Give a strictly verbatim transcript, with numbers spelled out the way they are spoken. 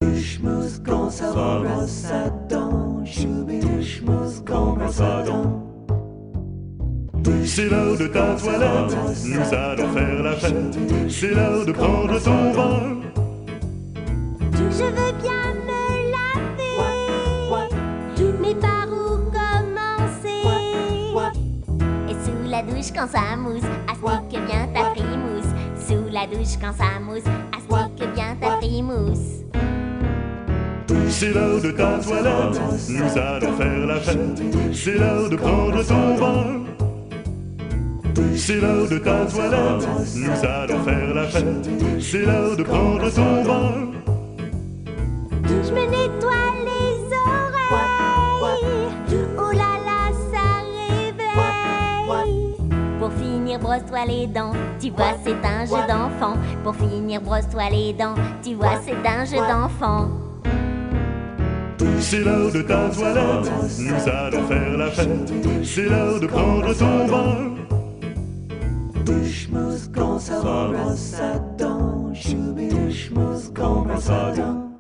Schmousse quand ça brosse à dents, choubi-schmousse quand brosse à dents. C'est l'heure de ta toilette, nous allons faire la fête. C'est l'heure de prendre ton bain. Je veux bien me laver, mais par où commencer? Et sous la douche quand ça mousse, astique bien ta frimousse. Sous la douche quand ça mousse, astique bien ta frimousse. C'est l'heure de ta toilette, nous allons faire la fête. C'est l'heure de prendre ton bain. C'est l'heure de ta toilette, nous allons faire la fête. C'est l'heure de prendre ton bain. Je me nettoie les oreilles, oh là là, ça réveille. Pour finir, brosse-toi les dents, tu vois, c'est un jeu d'enfant. Pour finir, brosse-toi les dents, tu vois, c'est un jeu d'enfant. C'est l'heure de ta toilette, nous allons faire la fête. C'est l'heure de prendre ton bain. Schmousse quand ça brosse à dents, choubi-schmousse quand brosse à dents.